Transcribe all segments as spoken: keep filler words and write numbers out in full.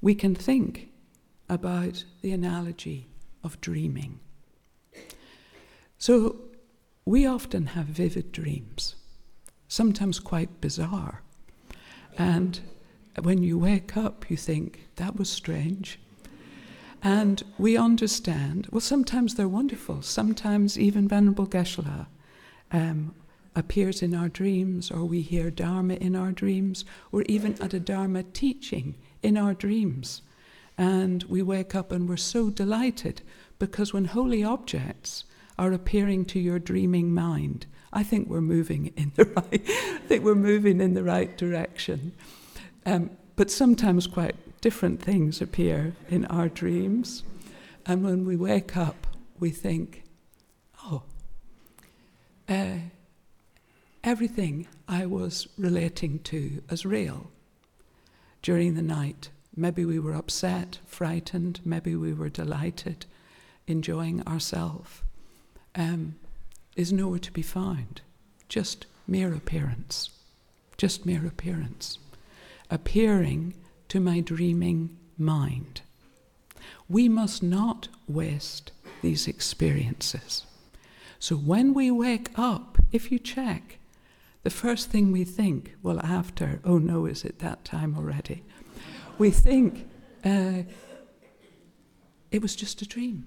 we can think about the analogy of dreaming. So we often have vivid dreams, sometimes quite bizarre. And when you wake up, you think, that was strange. And we understand, well, sometimes they're wonderful. Sometimes even Venerable Geshe-la um, appears in our dreams, or we hear Dharma in our dreams, or even at a Dharma teaching in our dreams. And we wake up and we're so delighted, because when holy objects are appearing to your dreaming mind, I think we're moving in the right, I think we're moving in the right direction. Um, but sometimes quite different things appear in our dreams. And when we wake up, we think, oh, uh, everything I was relating to as real during the night. Maybe we were upset, frightened, maybe we were delighted, enjoying ourselves, um, is nowhere to be found. Just mere appearance. Just mere appearance. Appearing to my dreaming mind. We must not waste these experiences. So when we wake up, if you check, the first thing we think, well, after, oh no, is it that time already? We think, uh, it was just a dream.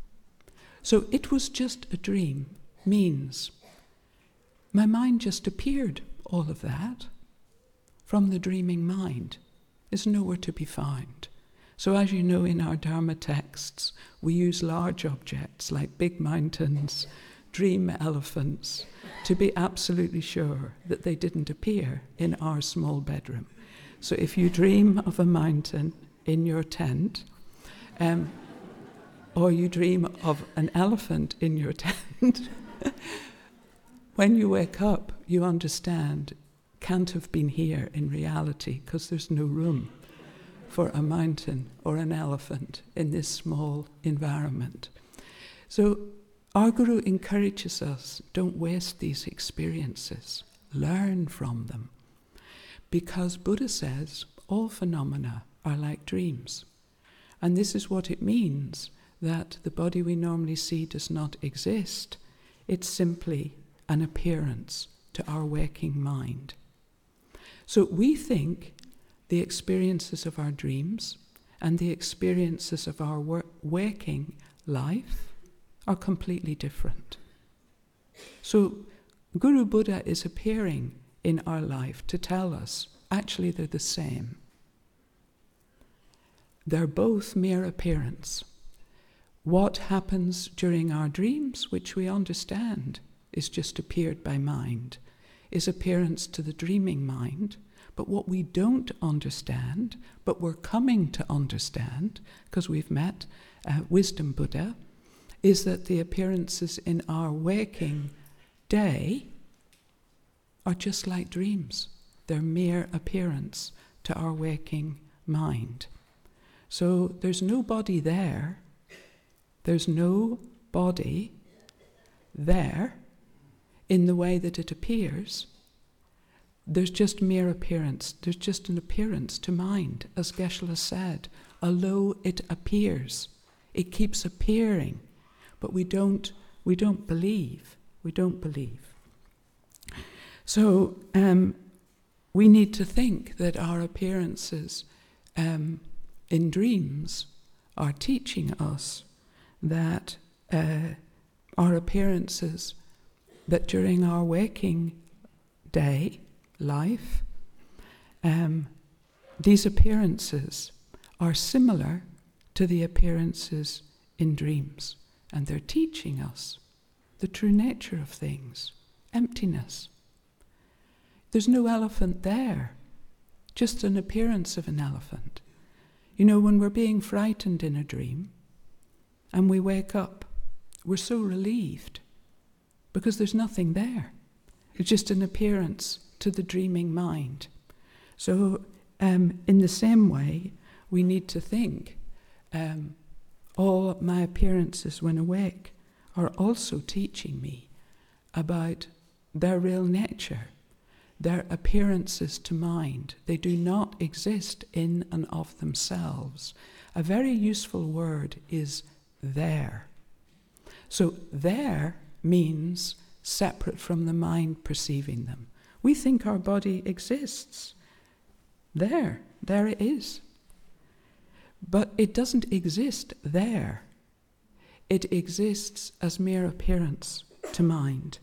So it was just a dream means my mind just appeared, all of that, from the dreaming mind, is nowhere to be found. So as you know, in our Dharma texts, we use large objects like big mountains, dream elephants, to be absolutely sure that they didn't appear in our small bedroom. So if you dream of a mountain in your tent, um, or you dream of an elephant in your tent, when you wake up, you understand can't have been here in reality, because there's no room for a mountain or an elephant in this small environment. So our Guru encourages us, don't waste these experiences, learn from them. Because Buddha says all phenomena are like dreams. And this is what it means, that the body we normally see does not exist. It's simply an appearance to our waking mind. So we think the experiences of our dreams and the experiences of our work, waking life are completely different. So Guru Buddha is appearing in our life to tell us, actually they're the same. They're both mere appearance. What happens during our dreams, which we understand is just appeared by mind, is appearance to the dreaming mind. But what we don't understand, but we're coming to understand, because we've met uh, Wisdom Buddha, is that the appearances in our waking day are just like dreams. They're mere appearance to our waking mind. So there's no body there. There's no body there in the way that it appears. There's just mere appearance. There's just an appearance to mind. As Geshe-la said, although it appears, it keeps appearing, but we don't, we don't believe. We don't believe. So um, we need to think that our appearances um, in dreams are teaching us that uh, our appearances, that during our waking day, life, um, these appearances are similar to the appearances in dreams. And they're teaching us the true nature of things, emptiness. There's no elephant there, just an appearance of an elephant. You know, when we're being frightened in a dream and we wake up, we're so relieved because there's nothing there. It's just an appearance to the dreaming mind. So um, in the same way, we need to think, um, all my appearances when awake are also teaching me about their real nature, They're appearances to mind. They do not exist in and of themselves. A very useful word is there. So there means separate from the mind perceiving them. We think our body exists. There, there it is. But it doesn't exist there. It exists as mere appearance to mind.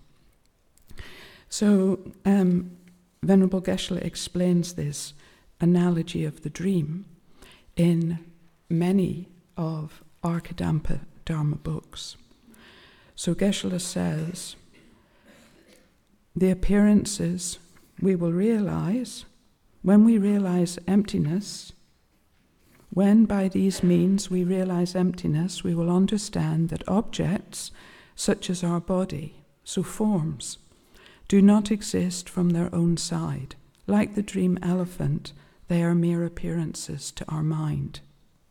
So um, Venerable Geshe explains this analogy of the dream in many of Arkadampa Dharma books. So Geshe says, the appearances we will realize when we realize emptiness. When by these means we realize emptiness, we will understand that objects such as our body, so forms, do not exist from their own side. Like the dream elephant, they are mere appearances to our mind.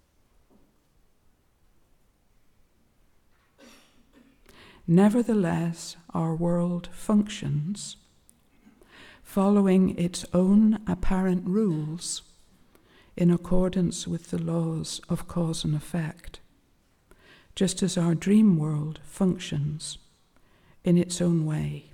Nevertheless, our world functions following its own apparent rules in accordance with the laws of cause and effect, just as our dream world functions in its own way.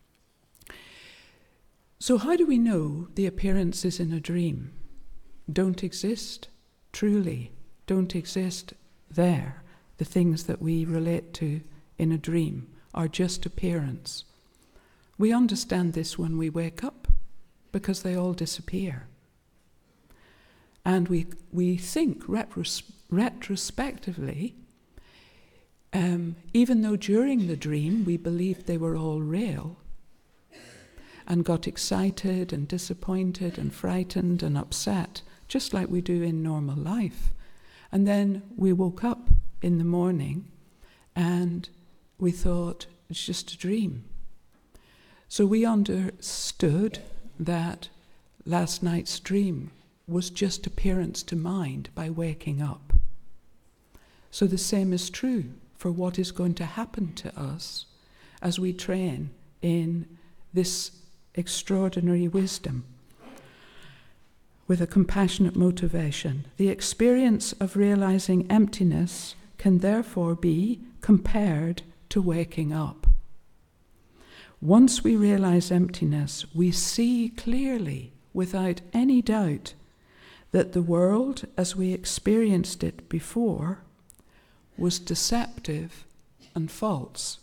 So how do we know the appearances in a dream don't exist truly, don't exist there? The things that we relate to in a dream are just appearance. We understand this when we wake up, because they all disappear. And we we think retros- retrospectively, um, even though during the dream we believed they were all real, and got excited and disappointed and frightened and upset, just like we do in normal life. And then we woke up in the morning and we thought, it's just a dream. So we understood that last night's dream was just appearance to mind by waking up. So the same is true for what is going to happen to us as we train in this extraordinary wisdom with a compassionate motivation. The experience of realizing emptiness can therefore be compared to waking up. Once we realize emptiness, we see clearly, without any doubt, that the world as we experienced it before was deceptive and false.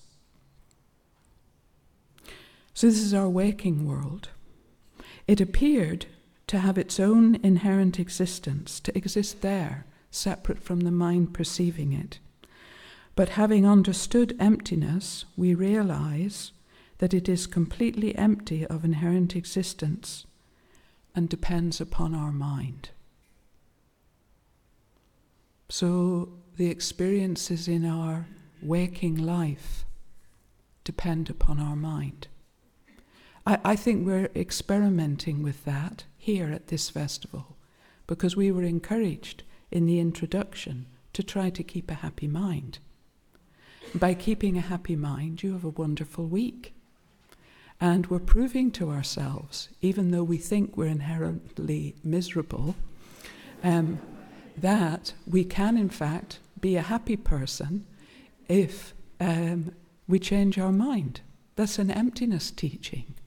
So this is our waking world. It appeared to have its own inherent existence, to exist there, separate from the mind perceiving it. But having understood emptiness, we realize that it is completely empty of inherent existence and depends upon our mind. So the experiences in our waking life depend upon our mind. I, I think we're experimenting with that here at this festival because we were encouraged in the introduction to try to keep a happy mind. By keeping a happy mind, you have a wonderful week. And we're proving to ourselves, even though we think we're inherently miserable, um, that we can, in fact, be a happy person if um, we change our mind. That's an emptiness teaching.